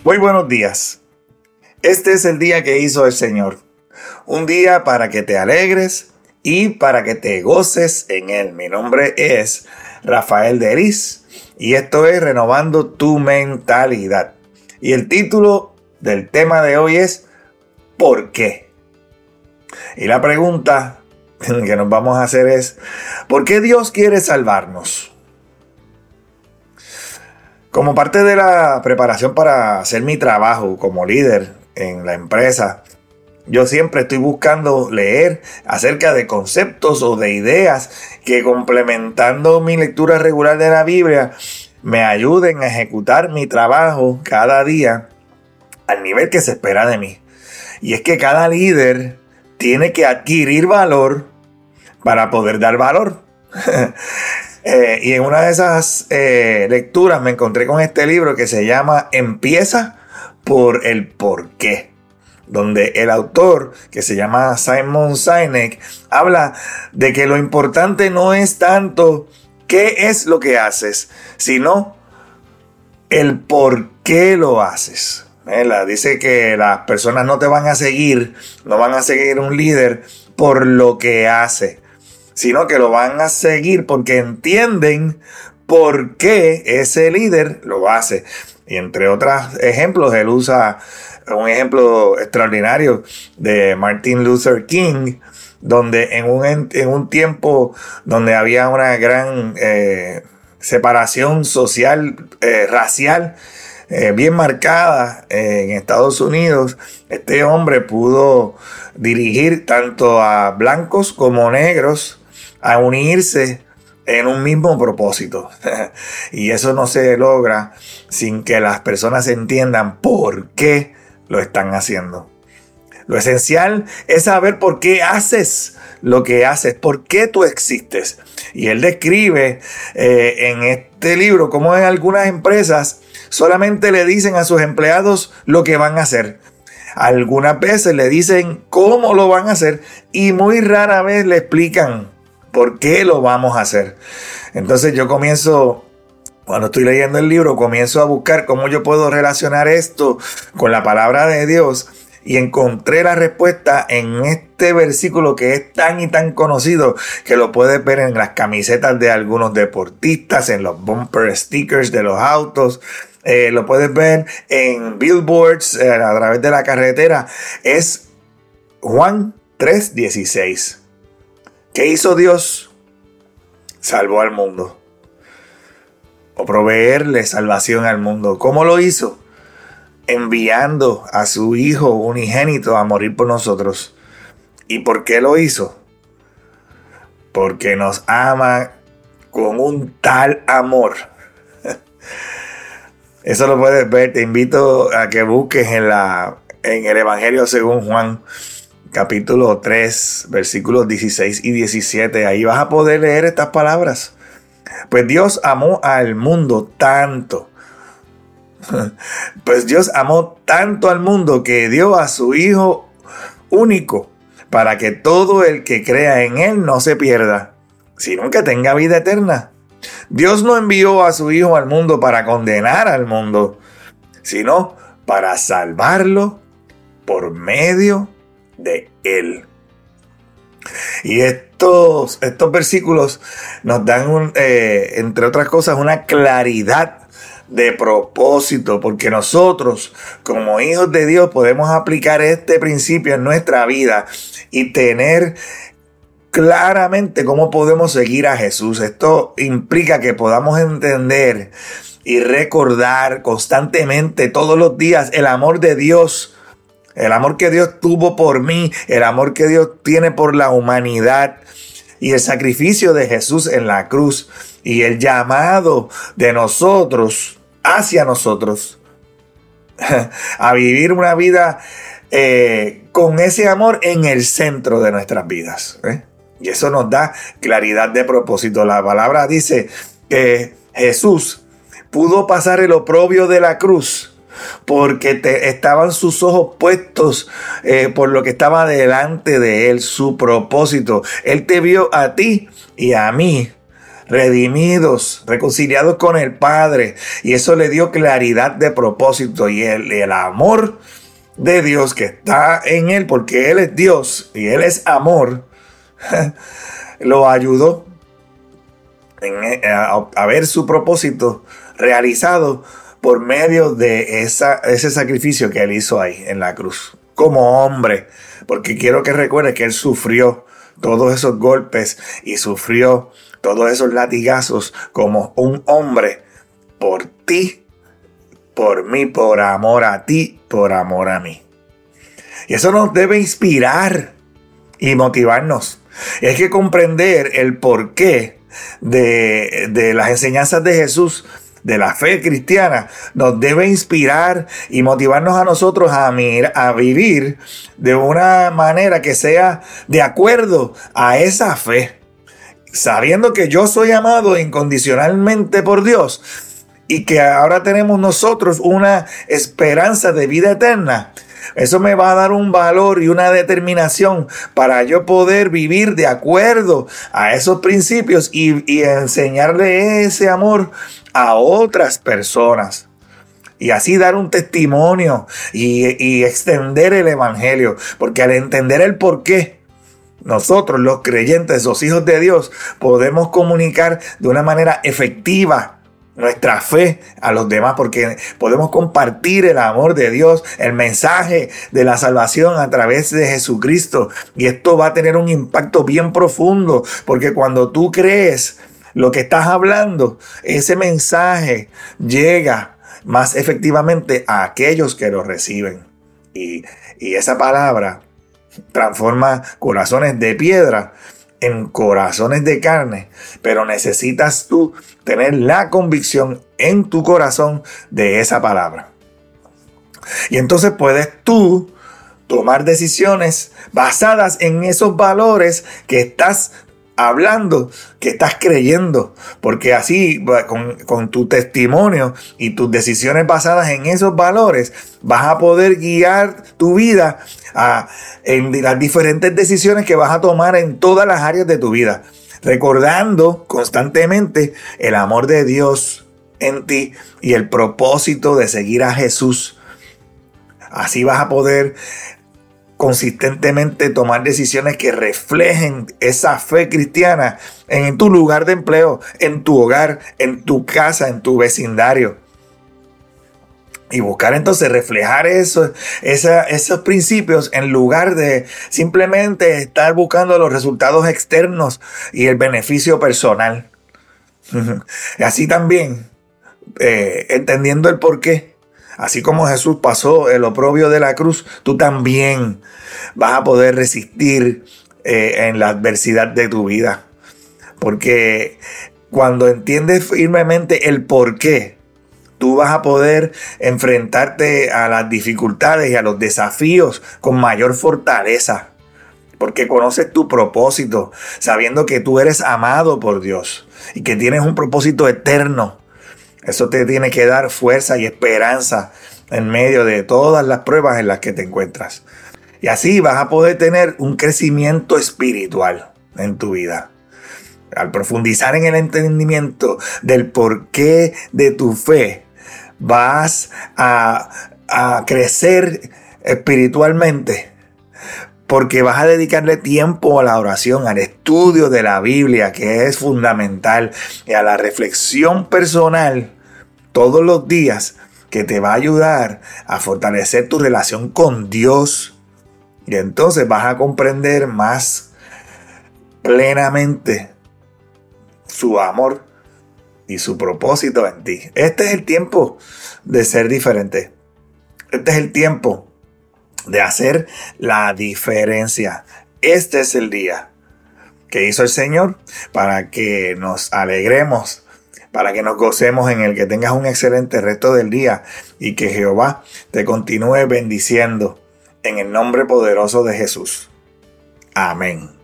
Muy buenos días. Este es el día que hizo el Señor. Un día para que te alegres y para que te goces en él. Mi nombre es Rafael Deris y esto es Renovando tu Mentalidad. Y el título del tema de hoy es ¿por qué? Y la pregunta que nos vamos a hacer es ¿por qué Dios quiere salvarnos? Como parte de la preparación para hacer mi trabajo como líder en la empresa, yo siempre estoy buscando leer acerca de conceptos o de ideas que, complementando mi lectura regular de la Biblia, me ayuden a ejecutar mi trabajo cada día al nivel que se espera de mí. Y es que cada líder tiene que adquirir valor para poder dar valor. Y en una de esas lecturas me encontré con este libro que se llama Empieza por el porqué, donde el autor, que se llama Simon Sinek, habla de que lo importante no es tanto qué es lo que haces, sino el por qué lo haces. Dice que las personas no te van a seguir, no van a seguir un líder por lo que hace, sino que lo van a seguir porque entienden por qué ese líder lo hace. Y entre otros ejemplos, él usa un ejemplo extraordinario de Martin Luther King, donde en un tiempo donde había una gran separación social, racial, bien marcada en Estados Unidos, este hombre pudo dirigir tanto a blancos como negros a unirse en un mismo propósito. Y eso no se logra sin que las personas entiendan por qué lo están haciendo. Lo esencial es saber por qué haces lo que haces, por qué tú existes. Y él describe en este libro cómo en algunas empresas solamente le dicen a sus empleados lo que van a hacer. Algunas veces le dicen cómo lo van a hacer y muy rara vez le explican por qué lo vamos a hacer. Entonces yo cuando estoy leyendo el libro, comienzo a buscar cómo yo puedo relacionar esto con la palabra de Dios. Y encontré la respuesta en este versículo que es tan y tan conocido que lo puedes ver en las camisetas de algunos deportistas, en los bumper stickers de los autos. Lo puedes ver en billboards a través de la carretera. Es Juan 3:16. ¿Qué hizo Dios? Salvó al mundo. O proveerle salvación al mundo. ¿Cómo lo hizo? Enviando a su Hijo unigénito a morir por nosotros. ¿Y por qué lo hizo? Porque nos ama con un tal amor. Eso lo puedes ver. Te invito a que busques en el Evangelio según Juan, capítulo 3, versículos 16 y 17. Ahí vas a poder leer estas palabras. Pues Dios amó al mundo tanto. Pues Dios amó tanto al mundo que dio a su Hijo único para que todo el que crea en Él no se pierda, sino que tenga vida eterna. Dios no envió a su Hijo al mundo para condenar al mundo, sino para salvarlo por medio de Él. Y estos versículos nos dan, entre otras cosas, una claridad de propósito, porque nosotros como hijos de Dios podemos aplicar este principio en nuestra vida y tener claramente cómo podemos seguir a Jesús. Esto implica que podamos entender y recordar constantemente todos los días el amor de Dios. El amor que Dios tuvo por mí, el amor que Dios tiene por la humanidad y el sacrificio de Jesús en la cruz y el llamado de nosotros hacia nosotros a vivir una vida con ese amor en el centro de nuestras vidas. Y eso nos da claridad de propósito. La palabra dice que Jesús pudo pasar el oprobio de la cruz porque estaban sus ojos puestos por lo que estaba delante de él, su propósito. Él te vio a ti y a mí redimidos, reconciliados con el Padre. Y eso le dio claridad de propósito, y el amor de Dios que está en él, porque Él es Dios y Él es amor, lo ayudó a ver su propósito realizado por medio de ese sacrificio que Él hizo ahí en la cruz, como hombre. Porque quiero que recuerde que Él sufrió todos esos golpes y sufrió todos esos latigazos como un hombre por ti, por mí, por amor a ti, por amor a mí. Y eso nos debe inspirar y motivarnos. Y hay que comprender el porqué de las enseñanzas de Jesús, de la fe cristiana. Nos debe inspirar y motivarnos a nosotros a vivir de una manera que sea de acuerdo a esa fe, sabiendo que yo soy amado incondicionalmente por Dios y que ahora tenemos nosotros una esperanza de vida eterna. Eso me va a dar un valor y una determinación para yo poder vivir de acuerdo a esos principios y enseñarle ese amor a otras personas. Y así dar un testimonio y extender el evangelio. Porque al entender el porqué, nosotros los creyentes, los hijos de Dios, podemos comunicar de una manera efectiva nuestra fe a los demás, porque podemos compartir el amor de Dios, el mensaje de la salvación a través de Jesucristo. Y esto va a tener un impacto bien profundo, porque cuando tú crees lo que estás hablando, ese mensaje llega más efectivamente a aquellos que lo reciben. Y esa palabra transforma corazones de piedra en corazones de carne, pero necesitas tú tener la convicción en tu corazón de esa palabra. Y entonces puedes tú tomar decisiones basadas en esos valores que estás hablando, que estás creyendo, porque así con tu testimonio y tus decisiones basadas en esos valores vas a poder guiar tu vida en las diferentes decisiones que vas a tomar en todas las áreas de tu vida, recordando constantemente el amor de Dios en ti y el propósito de seguir a Jesús. Así vas a poder consistentemente tomar decisiones que reflejen esa fe cristiana en tu lugar de empleo, en tu hogar, en tu casa, en tu vecindario. Y buscar entonces reflejar esos principios en lugar de simplemente estar buscando los resultados externos y el beneficio personal. Y así también, entendiendo el porqué. Así como Jesús pasó el oprobio de la cruz, tú también vas a poder resistir en la adversidad de tu vida. Porque cuando entiendes firmemente el porqué, tú vas a poder enfrentarte a las dificultades y a los desafíos con mayor fortaleza. Porque conoces tu propósito, sabiendo que tú eres amado por Dios y que tienes un propósito eterno. Eso te tiene que dar fuerza y esperanza en medio de todas las pruebas en las que te encuentras. Y así vas a poder tener un crecimiento espiritual en tu vida. Al profundizar en el entendimiento del porqué de tu fe, vas a crecer espiritualmente. Porque vas a dedicarle tiempo a la oración, al estudio de la Biblia, que es fundamental, y a la reflexión personal todos los días, que te va a ayudar a fortalecer tu relación con Dios. Y entonces vas a comprender más plenamente su amor y su propósito en ti. Este es el tiempo de ser diferente. Este es el tiempo de hacer la diferencia. Este es el día que hizo el Señor para que nos alegremos, para que nos gocemos en él. Que tengas un excelente resto del día y que Jehová te continúe bendiciendo en el nombre poderoso de Jesús. Amén.